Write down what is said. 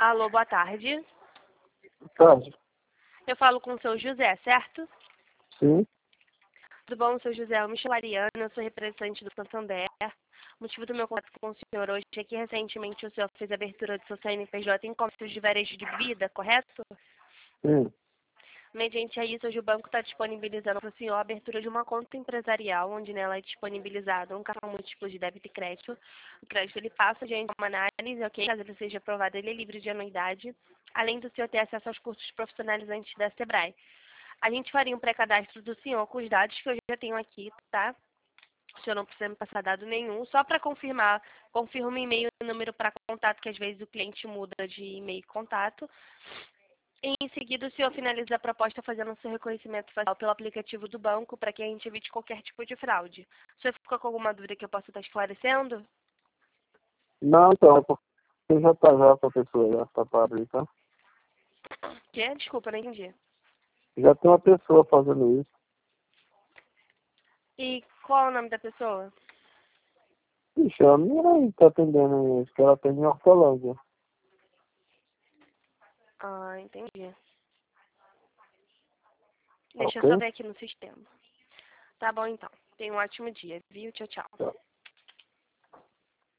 Alô, boa tarde. Tarde. Eu falo com o seu José, certo? Sim. Tudo bom, seu José? Eu me chamo Ariana, eu sou representante do Santander. O motivo do meu contato com o senhor hoje é que recentemente o senhor fez a abertura do seu CNPJ em comércio de varejo de vida, correto? Sim. Mediante a isso, hoje o banco está disponibilizando para o senhor a abertura de uma conta empresarial, onde nela é disponibilizado um cartão múltiplo de débito e crédito. O crédito ele passa diante de uma análise, ok? Caso ele seja aprovado, ele é livre de anuidade, além do senhor ter acesso aos cursos profissionalizantes da Sebrae. A gente faria um pré-cadastro do senhor com os dados que eu já tenho aqui, tá? O senhor não precisa me passar dado nenhum. Só para confirmar, confirma o e-mail e o número para contato, que às vezes o cliente muda de e-mail e contato. Em seguida, o senhor finaliza a proposta fazendo o seu reconhecimento facial pelo aplicativo do banco para que a gente evite qualquer tipo de fraude. O senhor ficou com alguma dúvida que eu possa estar esclarecendo? Não, então, é porque já tá já com a pessoa, já tá para abrir, tá? Que? Desculpa, não entendi. Já tem uma pessoa fazendo isso. E qual é o nome da pessoa? Ixi, a minha aí tá atendendo isso, que ela tem em Hortolândia. Ah, entendi. Deixa eu só Ok? ver aqui no sistema. Tá bom, então. Tenha um ótimo dia, viu? Tchau, tchau. Tá.